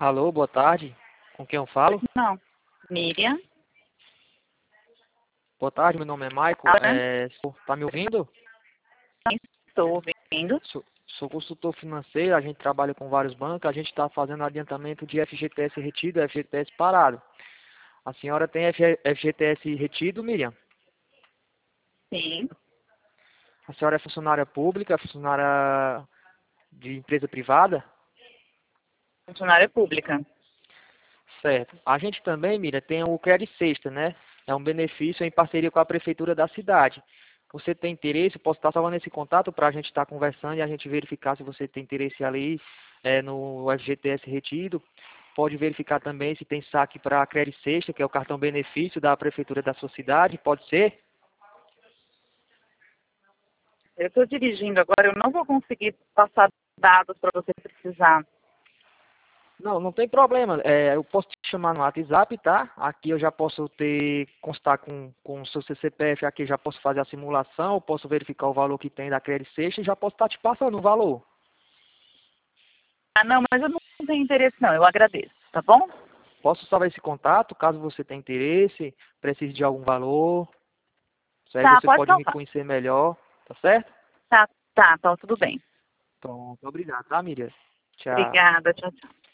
Alô, boa tarde. Com quem eu falo? Não. Miriam? Boa tarde, meu nome é Maico. Fala. Tá me ouvindo? Estou ouvindo. Sou consultor financeiro, a gente trabalha com vários bancos, a gente está fazendo adiantamento de FGTS retido e FGTS parado. A senhora tem FGTS retido, Miriam? Sim. A senhora é funcionária pública, funcionária de empresa privada? Funcionária pública. Certo. A gente também, Miriam, tem o Crédito Sexta, né? É um benefício em parceria com a prefeitura da cidade. Você tem interesse? Posso estar salvando esse contato para a gente estar conversando e a gente verificar se você tem interesse ali no FGTS retido. Pode verificar também se tem saque para a Crédito Sexta, que é o cartão benefício da prefeitura da sua cidade. Pode ser? Eu estou dirigindo agora, eu não vou conseguir passar dados para você precisar. Não, não tem problema. Eu posso te chamar no WhatsApp, tá? Aqui eu já posso constar com o seu CPF, aqui eu já posso fazer a simulação, eu posso verificar o valor que tem da Crédito Sexta e já posso estar te passando o valor. Ah, não, mas eu não tenho interesse não, eu agradeço, tá bom? Posso salvar esse contato, caso você tenha interesse, precise de algum valor. Isso aí Tá, você pode pode me salvar. conhecer melhor, tá certo? Tá, então tudo bem. Pronto, obrigado, tá, Miriam? Tchau. Obrigada, tchau, tchau.